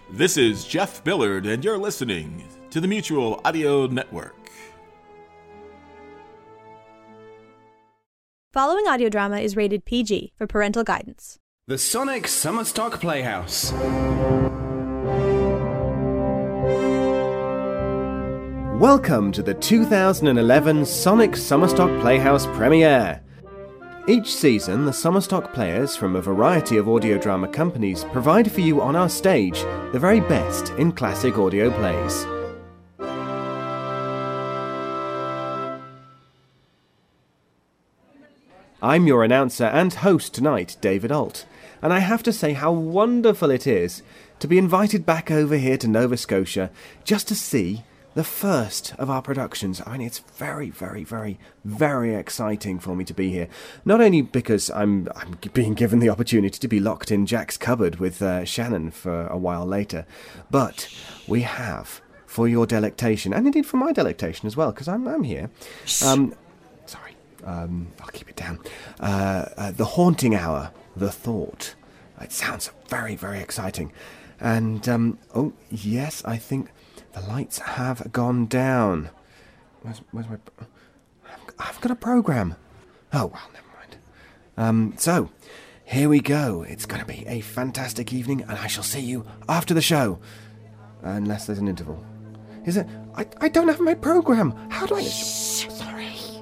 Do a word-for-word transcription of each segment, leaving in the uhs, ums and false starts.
This is Jeff Billard, and you're listening to the Mutual Audio Network. Following audio drama is rated P G for parental guidance. The Sonic Summer Stock Playhouse. Welcome to the two thousand eleven Sonic Summerstock Playhouse premiere. Each season, the Summerstock players from a variety of audio drama companies provide for you on our stage the very best in classic audio plays. I'm your announcer and host tonight, David Alt, and I have to say how wonderful it is to be invited back over here to Nova Scotia just to see the first of our productions. I mean, it's very, very, very, very exciting for me to be here. Not only because I'm I'm being given the opportunity to be locked in Jack's cupboard with uh, Shannon for a while later, but we have, for your delectation, and indeed for my delectation as well, because I'm, I'm here. Um, sorry, um, I'll keep it down. Uh, uh, the Haunting Hour, The Thought. It sounds very, very exciting. And, um, oh, yes, I think the lights have gone down. Where's, where's my... I've got a program. Oh, well, never mind. Um, so, here we go. It's going to be a fantastic evening, and I shall see you after the show. Unless there's an interval. Is it? I, I don't have my program. How do I... Shh, sorry.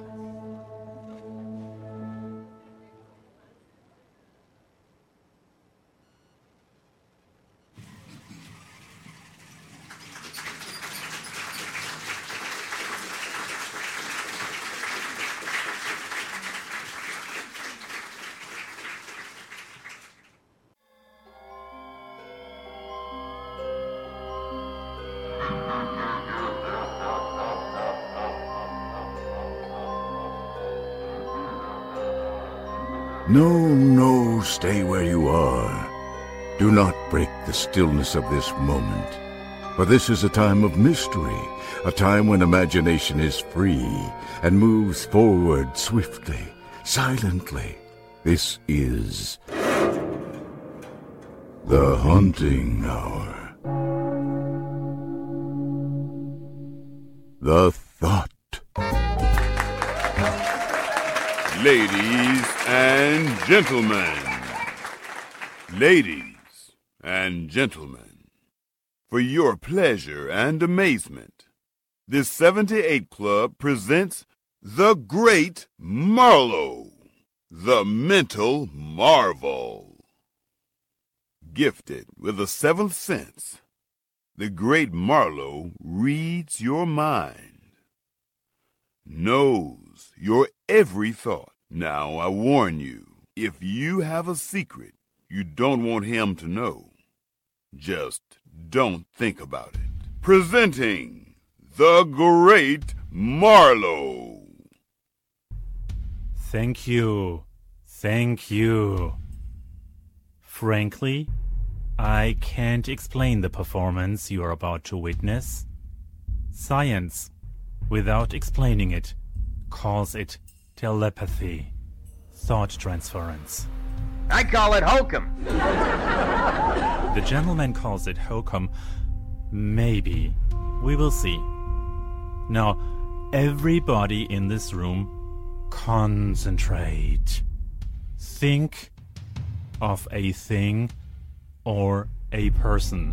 No, no, stay where you are. Do not break the stillness of this moment. For this is a time of mystery, a time when imagination is free and moves forward swiftly, silently. This is the Haunting Hour. The Thought. Ladies and gentlemen, ladies and gentlemen, for your pleasure and amazement, this seventy-eight Club presents The Great Marlowe, the mental marvel. Gifted with a seventh sense, the Great Marlowe reads your mind, knows your every thought. Now, I warn you, if you have a secret you don't want him to know, just don't think about it. Presenting the Great Marlowe. Thank you. Thank you. Frankly, I can't explain the performance you are about to witness. Science, without explaining it, calls it telepathy, thought transference. I call it hokum. The gentleman calls it hokum. Maybe. We will see. Now, everybody in this room, concentrate. Think of a thing or a person.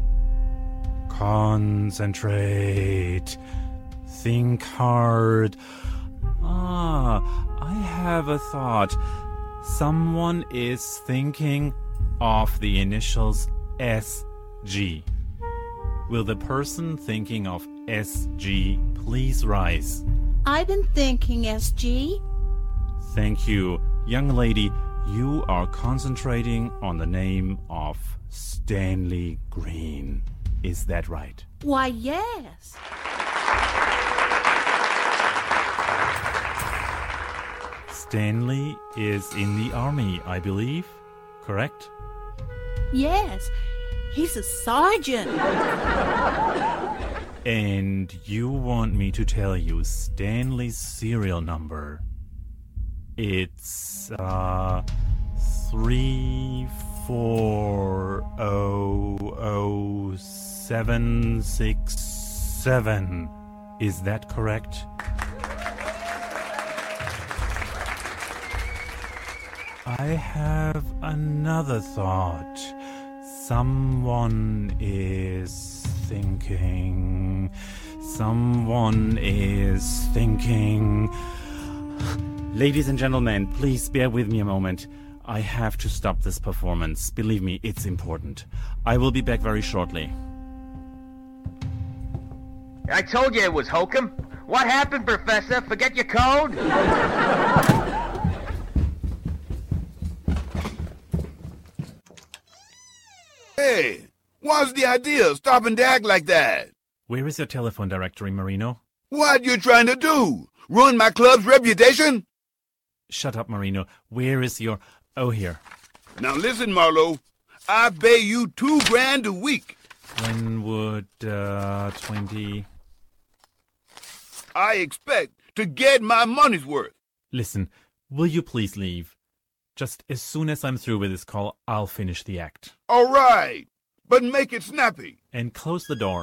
Concentrate. Think hard. Ah, I have a thought. Someone is thinking of the initials S G. Will the person thinking of S G please rise? I've been thinking S G. Thank you. Young lady, you are concentrating on the name of Stanley Green. Is that right? Why, yes. Stanley is in the army, I believe, correct? Yes, he's a sergeant. And you want me to tell you Stanley's serial number? It's, uh, three four oh oh seven six seven. Is that correct? I have another thought. Someone is thinking. Someone is thinking. Ladies and gentlemen, please bear with me a moment. I have to stop this performance. Believe me, it's important. I will be back very shortly. I told you it was hokum. What happened, Professor? Forget your code? Hey, what's the idea of stopping to act like that? Where is your telephone directory, Marino? What you trying to do? Ruin my club's reputation? Shut up, Marino. Where is your... Oh, here. Now listen, Marlowe. I pay you two grand a week. When would, uh, twenty... I expect to get my money's worth. Listen, will you please leave? Just as soon as I'm through with this call, I'll finish the act. All right, but make it snappy. And close the door.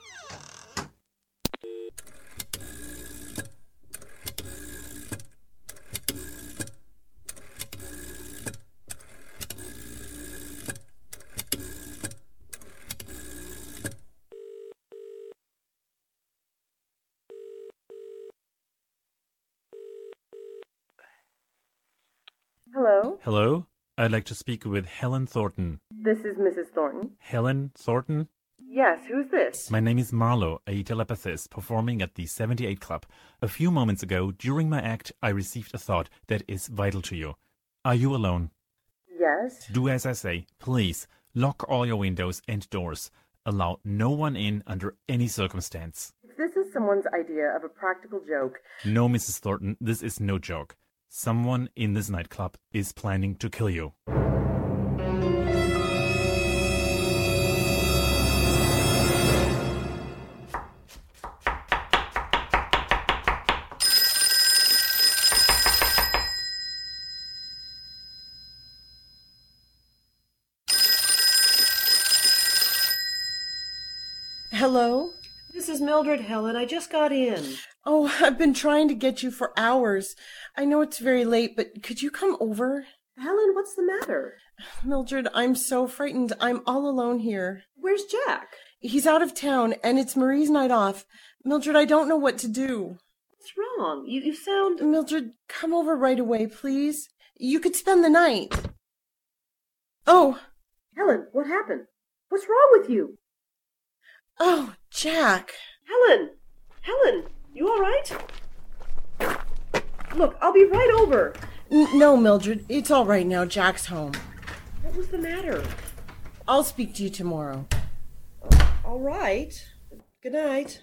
Hello? Hello? I'd like to speak with Helen Thornton. This is Missus Thornton. Helen Thornton? Yes, who's this? My name is Marlowe, a telepathist performing at the seventy-eight Club. A few moments ago, during my act, I received a thought that is vital to you. Are you alone? Yes? Do as I say. Please, lock all your windows and doors. Allow no one in under any circumstance. If this is someone's idea of a practical joke... No, Missus Thornton, this is no joke. Someone in this nightclub is planning to kill you. Hello? This is Mildred, Helen. I just got in. Oh, I've been trying to get you for hours. I know it's very late, but could you come over? Helen, what's the matter? Mildred, I'm so frightened. I'm all alone here. Where's Jack? He's out of town, and it's Marie's night off. Mildred, I don't know what to do. What's wrong? You, you sound... Mildred, come over right away, please. You could spend the night. Oh! Helen, what happened? What's wrong with you? Oh, Jack. Helen! Helen, you all right? Look, I'll be right over. N- no, Mildred, it's all right now. Jack's home. What was the matter? I'll speak to you tomorrow. All right. Good night.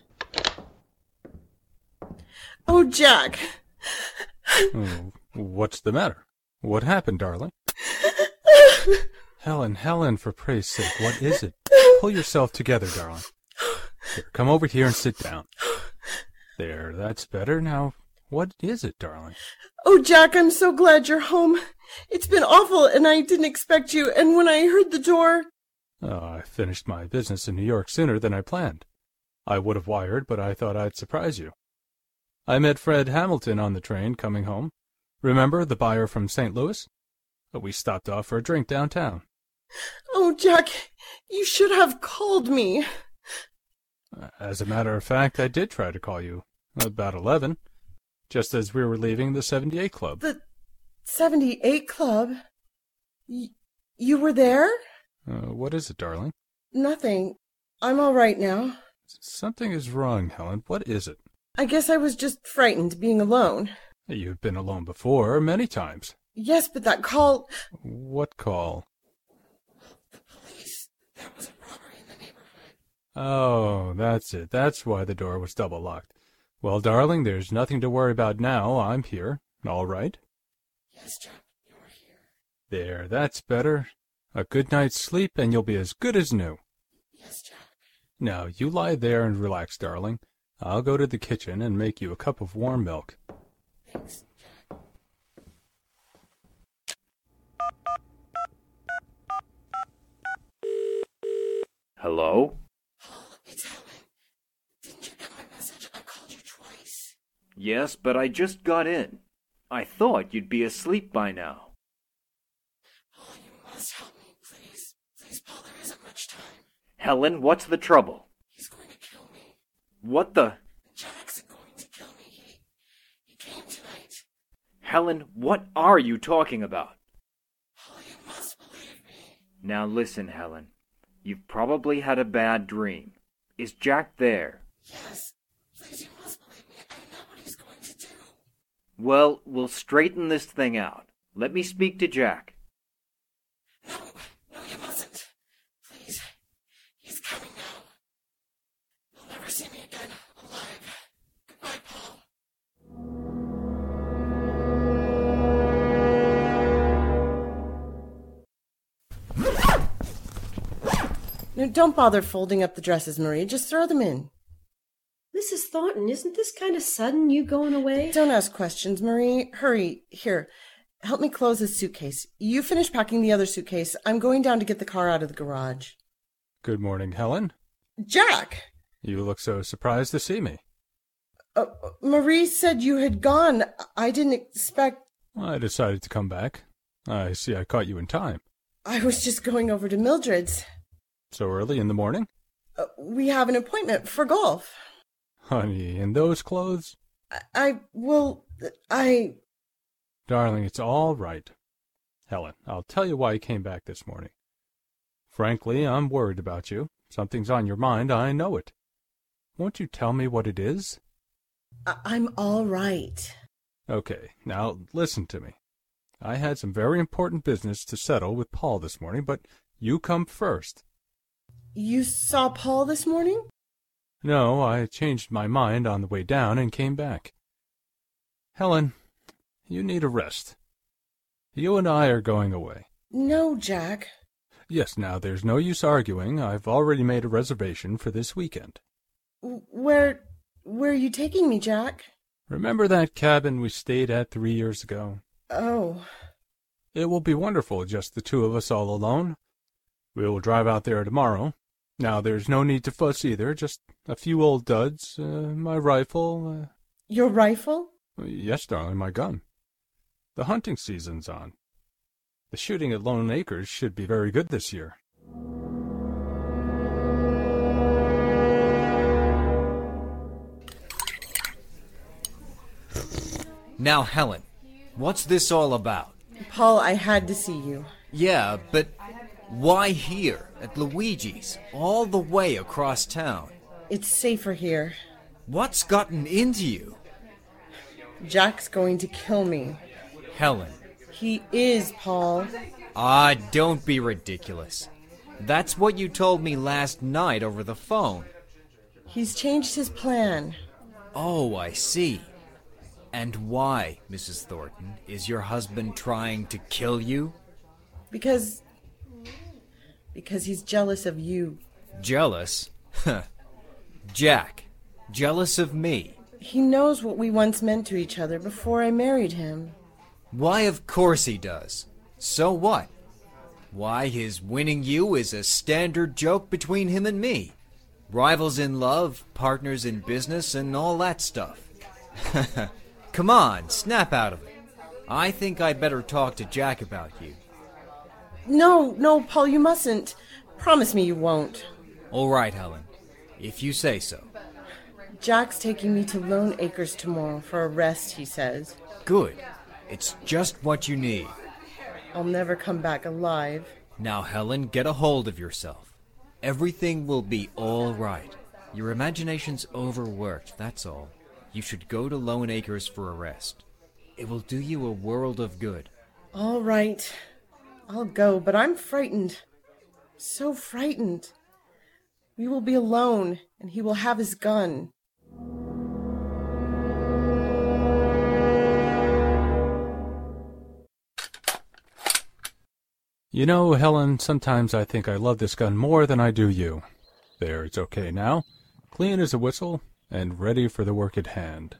Oh, Jack. Oh, what's the matter? What happened, darling? Helen, Helen, for praise sake, what is it? Pull yourself together, darling. Here, come over here and sit down. There, that's better. Now, what is it, darling? Oh, Jack, I'm so glad you're home. It's been awful, and I didn't expect you, and when I heard the door... Oh, I finished my business in New York sooner than I planned. I would have wired, but I thought I'd surprise you. I met Fred Hamilton on the train coming home. Remember, the buyer from Saint Louis? We stopped off for a drink downtown. Oh, Jack, you should have called me. As a matter of fact, I did try to call you. About eleven. Just as we were leaving the seventy-eight Club. The seventy-eight Club? Y- you were there? Uh, what is it, darling? Nothing. I'm all right now. Something is wrong, Helen. What is it? I guess I was just frightened being alone. You've been alone before, many times. Yes, but that call... What call? The police. There was a robbery in the neighborhood. Oh, that's it. That's why the door was double locked. Well, darling, there's nothing to worry about now. I'm here. All right? Yes, Jack, you're here. There, that's better. A good night's sleep, and you'll be as good as new. Yes, Jack. Now, you lie there and relax, darling. I'll go to the kitchen and make you a cup of warm milk. Thanks, Jack. Hello? Yes, but I just got in. I thought you'd be asleep by now. Paul, you must help me, please. Please, Paul, there isn't much time. Helen, what's the trouble? He's going to kill me. What the? Jack's going to kill me. He, he came tonight. Helen, what are you talking about? Paul, you must believe me. Now listen, Helen. You've probably had a bad dream. Is Jack there? Yes. Please, you must believe me. I know what he's going to do. Well, we'll straighten this thing out. Let me speak to Jack. No, no, you mustn't. Please. He's coming now. You'll never see me again alive. Goodbye, Paul. No, don't bother folding up the dresses, Marie. Just throw them in. Missus Thornton, isn't this kind of sudden, you going away? Don't ask questions, Marie. Hurry. Here, help me close this suitcase. You finish packing the other suitcase. I'm going down to get the car out of the garage. Good morning, Helen. Jack! You look so surprised to see me. Uh, Marie said you had gone. I didn't expect... I decided to come back. I see I caught you in time. I was just going over to Mildred's. So early in the morning? Uh, we have an appointment for golf. Honey, in those clothes? I, I will... I... Darling, it's all right. Helen, I'll tell you why I came back this morning. Frankly, I'm worried about you. Something's on your mind, I know it. Won't you tell me what it is? I I'm all right. Okay, now listen to me. I had some very important business to settle with Paul this morning, but you come first. You saw Paul this morning? No, I changed my mind on the way down and came back. Helen, you need a rest. You and I are going away. No, Jack. Yes, now there's no use arguing. I've already made a reservation for this weekend. Where... where are you taking me, Jack? Remember that cabin we stayed at three years ago? Oh. It will be wonderful, just the two of us all alone. We will drive out there tomorrow. Now, there's no need to fuss either, just a few old duds, uh, my rifle... Uh... Your rifle? Yes, darling, my gun. The hunting season's on. The shooting at Lone Acres should be very good this year. Now, Helen, what's this all about? Paul, I had to see you. Yeah, but why here, at Luigi's, all the way across town? It's safer here. What's gotten into you? Jack's going to kill me. Helen. He is, Paul. Ah, don't be ridiculous. That's what you told me last night over the phone. He's changed his plan. Oh, I see. And why, Missus Thornton, is your husband trying to kill you? Because... because he's jealous of you. Jealous? Jack, jealous of me? He knows what we once meant to each other before I married him. Why, of course he does. So what? Why, his winning you is a standard joke between him and me. Rivals in love, partners in business, and all that stuff. Come on, snap out of it. I think I'd better talk to Jack about you. No, no, Paul, you mustn't. Promise me you won't. All right, Helen. If you say so. Jack's taking me to Lone Acres tomorrow for a rest, he says. Good. It's just what you need. I'll never come back alive. Now, Helen, get a hold of yourself. Everything will be all right. Your imagination's overworked, that's all. You should go to Lone Acres for a rest. It will do you a world of good. All right. I'll go, but I'm frightened. So frightened. We will be alone, and he will have his gun. You know, Helen, sometimes I think I love this gun more than I do you. There, it's okay now. Clean as a whistle, and ready for the work at hand.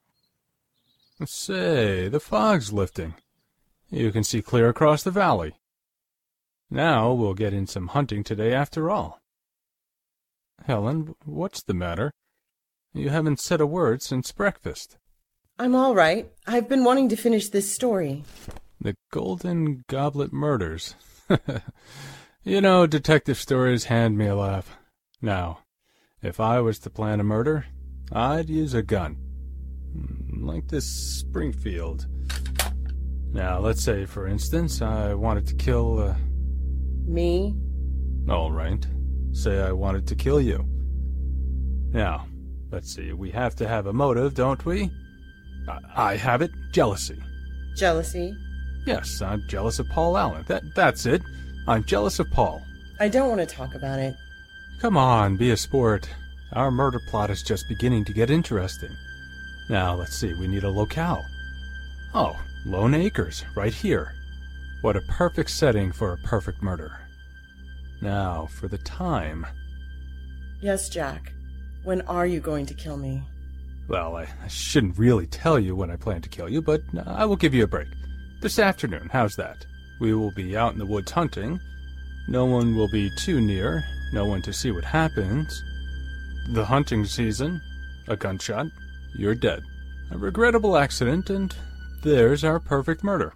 Say, the fog's lifting. You can see clear across the valley. Now we'll get in some hunting today after all. Helen, what's the matter? You haven't said a word since breakfast. I'm all right. I've been wanting to finish this story. The Golden Goblet Murders. You know, detective stories hand me a laugh. Now, if I was to plan a murder, I'd use a gun. Like this Springfield. Now, let's say, for instance, I wanted to kill, uh... Me? All right. Say I wanted to kill you. Now, let's see, we have to have a motive, don't we? I, I have it. Jealousy. Jealousy? Yes, I'm jealous of Paul Allen. That, that's it. I'm jealous of Paul. I don't want to talk about it. Come on, be a sport. Our murder plot is just beginning to get interesting. Now, let's see, we need a locale. Oh, Lone Acres, right here. What a perfect setting for a perfect murder. Now, for the time. Yes, Jack. When are you going to kill me? Well, I, I shouldn't really tell you when I plan to kill you, but I will give you a break. This afternoon, how's that? We will be out in the woods hunting. No one will be too near, no one to see what happens. The hunting season, a gunshot, you're dead. A regrettable accident, and there's our perfect murder.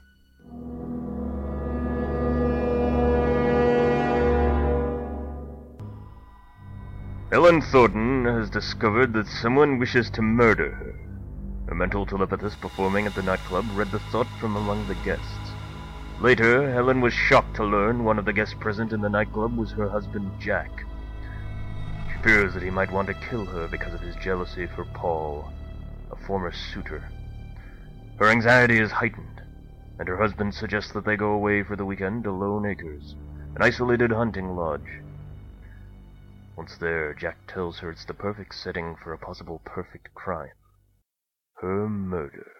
Helen Thornton has discovered that someone wishes to murder her. A mental telepathist performing at the nightclub read the thought from among the guests. Later, Helen was shocked to learn one of the guests present in the nightclub was her husband, Jack. She fears that he might want to kill her because of his jealousy for Paul, a former suitor. Her anxiety is heightened, and her husband suggests that they go away for the weekend to Lone Acres, an isolated hunting lodge. Once there, Jack tells her it's the perfect setting for a possible perfect crime. Her murder.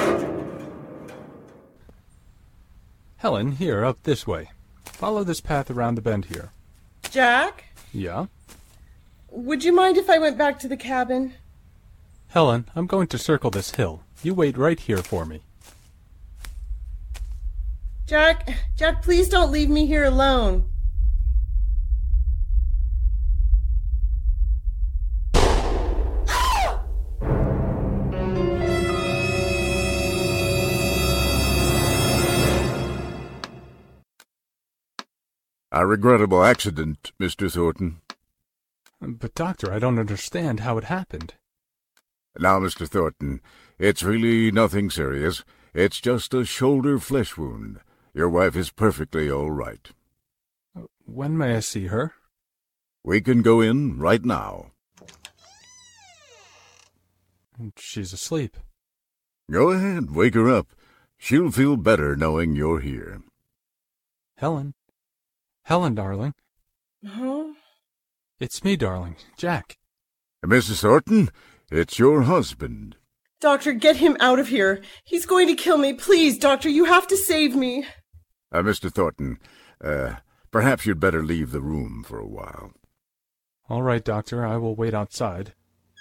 Helen, here, up this way. Follow this path around the bend here. Jack? Yeah? Would you mind if I went back to the cabin? Helen, I'm going to circle this hill. You wait right here for me. Jack, Jack, please don't leave me here alone. A regrettable accident, Mister Thornton. But, Doctor, I don't understand how it happened. Now, Mister Thornton, it's really nothing serious. It's just a shoulder flesh wound. Your wife is perfectly all right. When may I see her? We can go in right now. She's asleep. Go ahead, wake her up. She'll feel better knowing you're here. Helen? Helen, darling. Huh? It's me, darling. Jack. Missus Thornton, it's your husband. Doctor, get him out of here. He's going to kill me. Please, Doctor, you have to save me. Uh, Mister Thornton, uh, perhaps you'd better leave the room for a while. All right, Doctor, I will wait outside.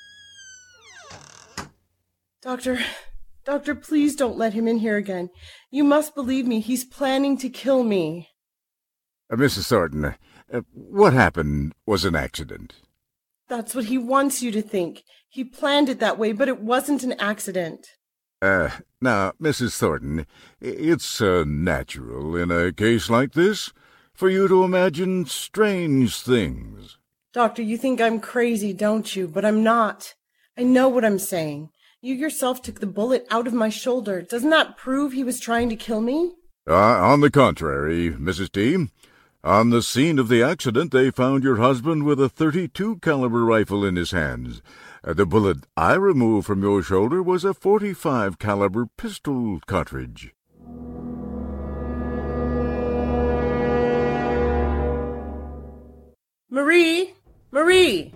Doctor, Doctor, please don't let him in here again. You must believe me. He's planning to kill me. Uh, Missus Thornton, uh, what happened was an accident. That's what he wants you to think. He planned it that way, but it wasn't an accident. Uh, now, Missus Thornton, it's uh, natural in a case like this for you to imagine strange things. Doctor, you think I'm crazy, don't you? But I'm not. I know what I'm saying. You yourself took the bullet out of my shoulder. Doesn't that prove he was trying to kill me? Uh, on the contrary, Missus T. On the scene of the accident, they found your husband with a thirty-two caliber rifle in his hands. Uh, the bullet I removed from your shoulder was a forty-five caliber pistol cartridge. Marie! Marie!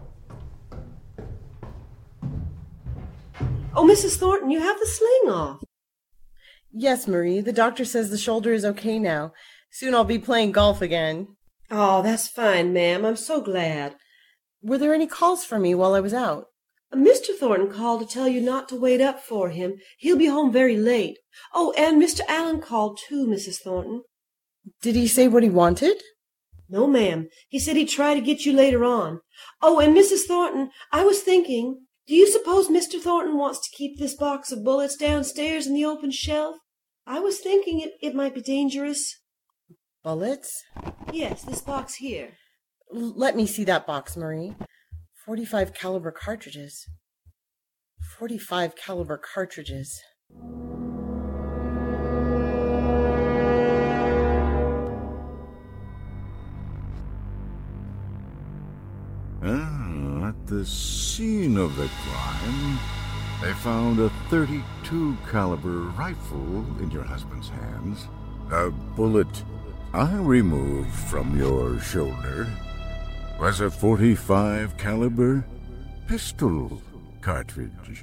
Oh, Missus Thornton, you have the sling off. Yes, Marie. The doctor says the shoulder is okay now. Soon I'll be playing golf again. Oh, that's fine, ma'am. I'm so glad. Were there any calls for me while I was out? Mister Thornton called to tell you not to wait up for him. He'll be home very late. Oh, and Mister Allen called too, Missus Thornton. Did he say what he wanted? No, ma'am. He said he'd try to get you later on. Oh, and Missus Thornton, I was thinking, Do you suppose Mister Thornton wants to keep this box of bullets downstairs in the open shelf? I was thinking it, it might be dangerous. Bullets? Yes, this box here. L- let me see that box, Marie. Forty-five caliber cartridges. Forty-five caliber cartridges. Ah, at the scene of the crime, they found a thirty-two caliber rifle in your husband's hands. A bullet I removed from your shoulder was a forty-five caliber pistol cartridge.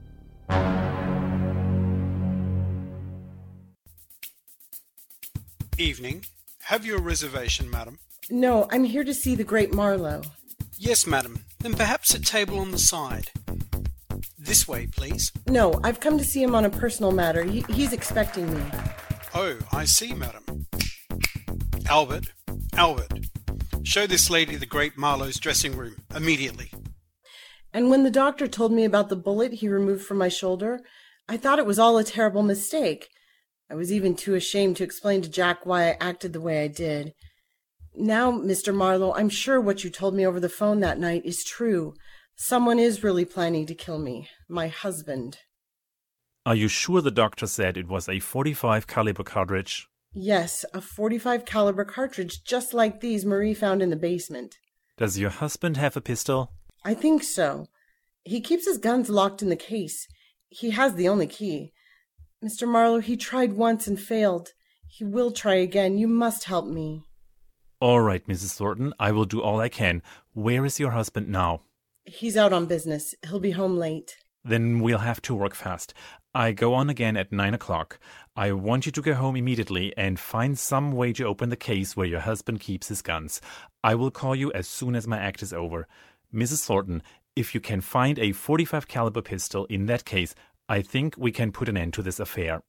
Evening. Have you a reservation, madam? No, I'm here to see the great Marlowe. Yes, madam. Then perhaps a table on the side. This way, please. No, I've come to see him on a personal matter. He, he's expecting me. Oh, I see, madam. Albert, Albert, show this lady the great Marlowe's dressing room, immediately. And when the doctor told me about the bullet he removed from my shoulder, I thought it was all a terrible mistake. I was even too ashamed to explain to Jack why I acted the way I did. Now, Mister Marlowe, I'm sure what you told me over the phone that night is true. Someone is really planning to kill me. My husband. Are you sure the doctor said it was a forty-five caliber cartridge? Yes, a forty-five caliber cartridge just like these Marie found in the basement. Does your husband have a pistol? I think so. He keeps his guns locked in the case. He has the only key. Mister Marlowe, he tried once and failed. He will try again. You must help me. All right, Missus Thornton, I will do all I can. Where is your husband now? He's out on business. He'll be home late. Then we'll have to work fast. I go on again at nine o'clock. I want you to go home immediately and find some way to open the case where your husband keeps his guns. I will call you as soon as my act is over. Missus Thornton, if you can find a forty-five caliber pistol in that case, I think we can put an end to this affair.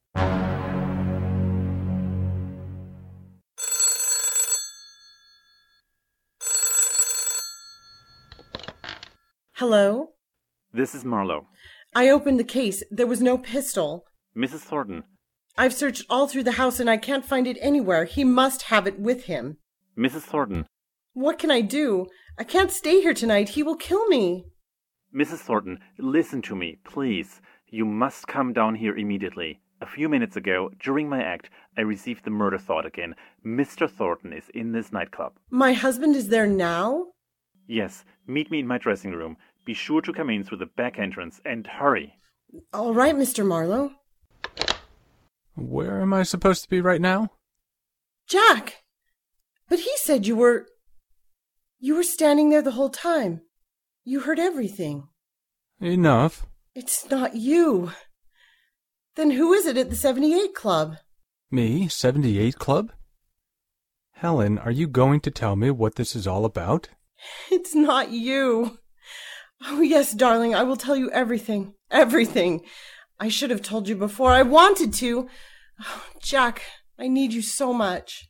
Hello? This is Marlowe. I opened the case. There was no pistol. Missus Thornton. I've searched all through the house and I can't find it anywhere. He must have it with him. Missus Thornton. What can I do? I can't stay here tonight. He will kill me. Missus Thornton, listen to me, please. You must come down here immediately. A few minutes ago, during my act, I received the murder thought again. Mister Thornton is in this nightclub. My husband is there now? Yes, meet me in my dressing room. Be sure to come in through the back entrance, and hurry. All right, Mister Marlowe. Where am I supposed to be right now? Jack! But he said you were... You were standing there the whole time. You heard everything. Enough. It's not you. Then who is it at the seventy-eight Club? Me? seventy-eight Club? Helen, are you going to tell me what this is all about? It's not you. Oh, yes, darling, I will tell you everything. Everything. I should have told you before. I wanted to. Oh, Jack, I need you so much.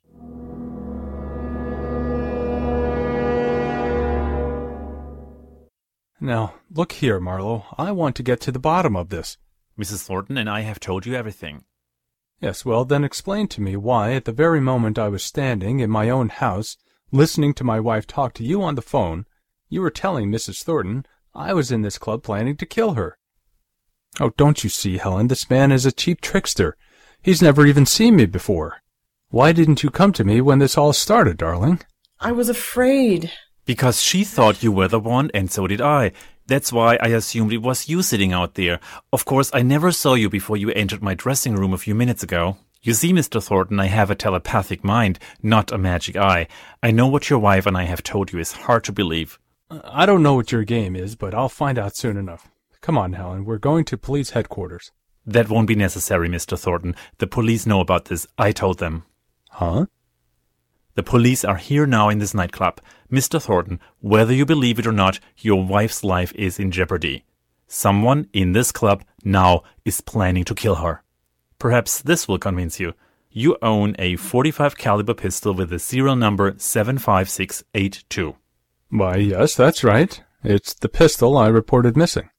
Now, look here, Marlowe. I want to get to the bottom of this. Missus Thornton and I have told you everything. Yes, well, then explain to me why, at the very moment I was standing in my own house, listening to my wife talk to you on the phone, you were telling Missus Thornton I was in this club planning to kill her. Oh, don't you see, Helen, this man is a cheap trickster. He's never even seen me before. Why didn't you come to me when this all started, darling? I was afraid. Because she thought you were the one, and so did I. That's why I assumed it was you sitting out there. Of course, I never saw you before you entered my dressing room a few minutes ago. You see, Mister Thornton, I have a telepathic mind, not a magic eye. I know what your wife and I have told you is hard to believe. I don't know what your game is, but I'll find out soon enough. Come on, Helen, we're going to police headquarters. That won't be necessary, Mister Thornton. The police know about this. I told them. Huh? The police are here now in this nightclub. Mister Thornton, whether you believe it or not, your wife's life is in jeopardy. Someone in this club now is planning to kill her. Perhaps this will convince you. You own a forty-five caliber pistol with the serial number seven five six eight two. Why, yes, that's right. It's the pistol I reported missing.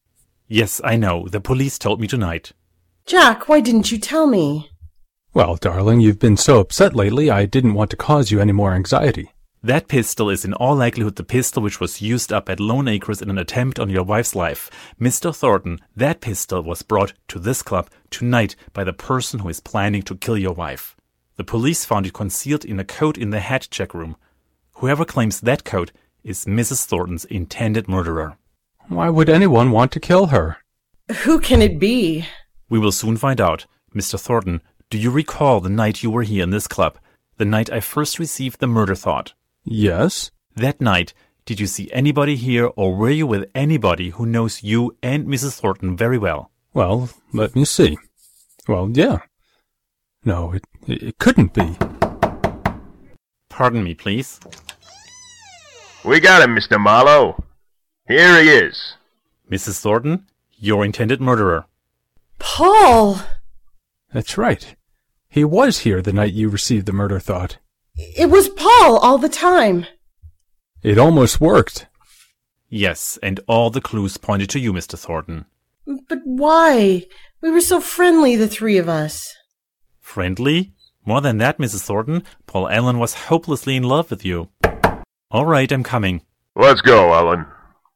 Yes, I know. The police told me tonight. Jack, why didn't you tell me? Well, darling, you've been so upset lately, I didn't want to cause you any more anxiety. That pistol is in all likelihood the pistol which was used up at Lone Acres in an attempt on your wife's life. Mister Thornton, that pistol was brought to this club tonight by the person who is planning to kill your wife. The police found it concealed in a coat in the head check room. Whoever claims that coat is Missus Thornton's intended murderer. Why would anyone want to kill her? Who can it be? We will soon find out. Mister Thornton, do you recall the night you were here in this club? The night I first received the murder thought? Yes. That night, did you see anybody here, or were you with anybody who knows you and Missus Thornton very well? Well, let me see. Well, yeah. No, it, it couldn't be. Pardon me, please. We got him, Mister Marlowe. Here he is. Missus Thornton, your intended murderer. Paul! That's right. He was here the night you received the murder thought. It was Paul all the time. It almost worked. Yes, and all the clues pointed to you, Mister Thornton. But why? We were so friendly, the three of us. Friendly? More than that, Missus Thornton, Paul Allen was hopelessly in love with you. All right, I'm coming. Let's go, Allen.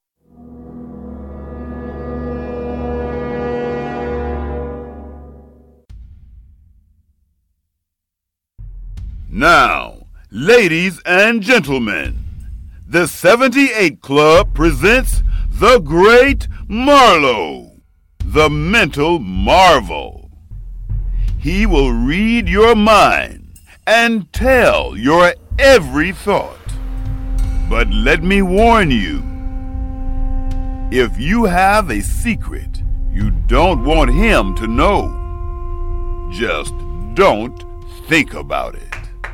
Now, ladies and gentlemen, the seventy-eight Club presents the Great Marlowe, the mental marvel. He will read your mind and tell your every thought. But let me warn you, if you have a secret you don't want him to know, just don't think about it.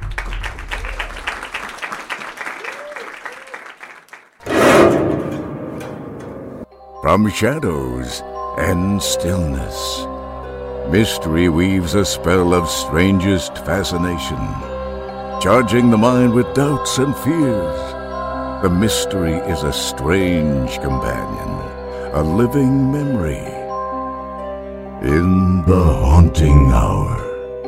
From shadows and stillness, mystery weaves a spell of strangest fascination, charging the mind with doubts and fears. The mystery is a strange companion, a living memory. In the haunting hour.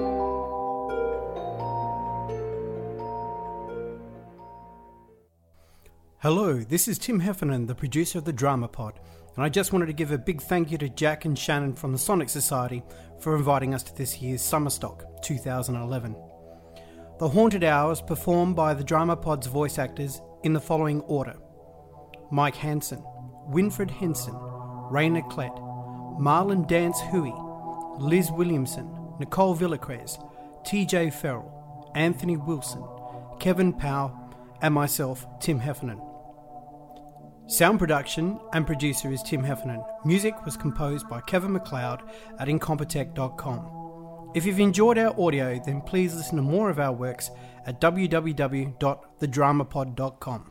Hello, this is Tim Heffernan, the producer of the Drama Pod, and I just wanted to give a big thank you to Jack and Shannon from the Sonic Society for inviting us to this year's Summer Stock two thousand eleven. The Haunted Hour is performed by the Drama Pod's voice actors in the following order: Mike Hansen, Winfred Henson, Raina Klett, Marlon Dance Hui, Liz Williamson, Nicole Villacrez, T J Farrell, Anthony Wilson, Kevin Powell, and myself, Tim Heffernan. Sound production and producer is Tim Heffernan. Music was composed by Kevin MacLeod at incompetech dot com. If you've enjoyed our audio, then please listen to more of our works at w w w dot the drama pod dot com.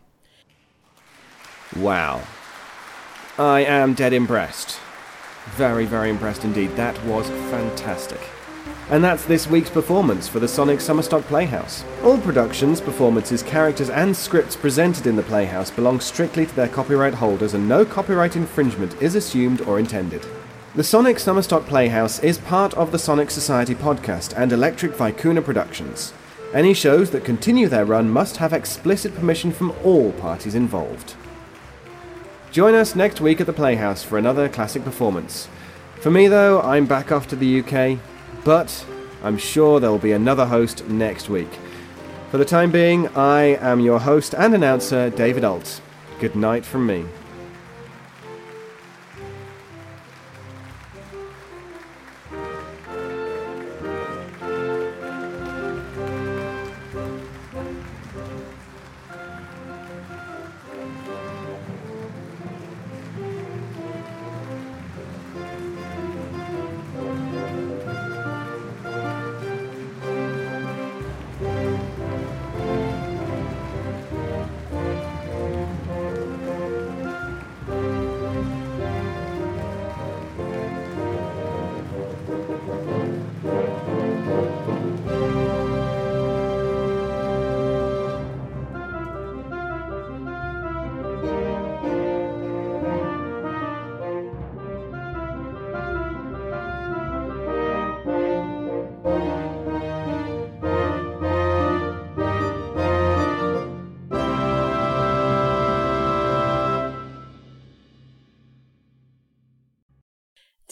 Wow. I am dead impressed. Very, very impressed indeed. That was fantastic. And that's this week's performance for the Sonic Summerstock Playhouse. All productions, performances, characters and scripts presented in the Playhouse belong strictly to their copyright holders, and no copyright infringement is assumed or intended. The Sonic Summerstock Playhouse is part of the Sonic Society podcast and Electric Vicuna Productions. Any shows that continue their run must have explicit permission from all parties involved. Join us next week at the Playhouse for another classic performance. For me though, I'm back off to the U K, but I'm sure there will be another host next week. For the time being, I am your host and announcer, David Alt. Good night from me.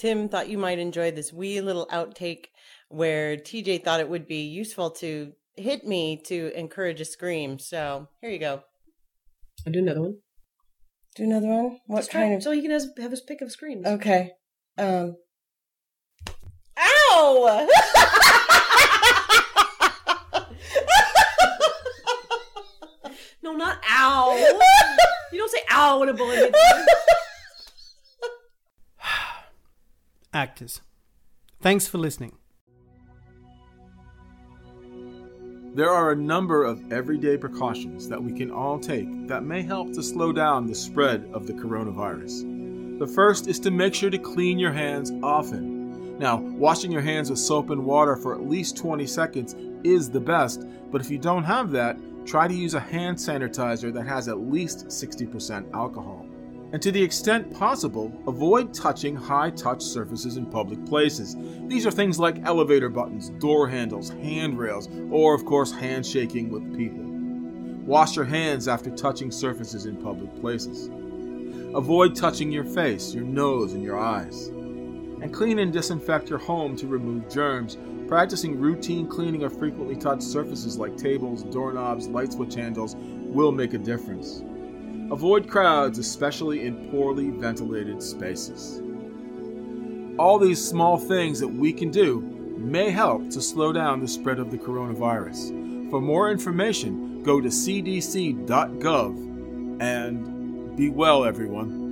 Tim thought you might enjoy this wee little outtake where T J thought it would be useful to hit me to encourage a scream. So here you go. I'll do another one. Do another one? What Just try kind it of? so he can has, have his pick of screams. Okay. Um. Ow! No, not ow. You don't say ow when a bullet hits you. Actors, thanks for listening. There are a number of everyday precautions that we can all take that may help to slow down the spread of the coronavirus. The first is to make sure to clean your hands often. Now, washing your hands with soap and water for at least twenty seconds is the best, but if you don't have that, try to use a hand sanitizer that has at least sixty percent alcohol. And to the extent possible, avoid touching high-touch surfaces in public places. These are things like elevator buttons, door handles, handrails, or of course handshaking with people. Wash your hands after touching surfaces in public places. Avoid touching your face, your nose, and your eyes. And clean and disinfect your home to remove germs. Practicing routine cleaning of frequently touched surfaces like tables, doorknobs, light switch handles will make a difference. Avoid crowds, especially in poorly ventilated spaces. All these small things that we can do may help to slow down the spread of the coronavirus. For more information, go to c d c dot gov and be well, everyone.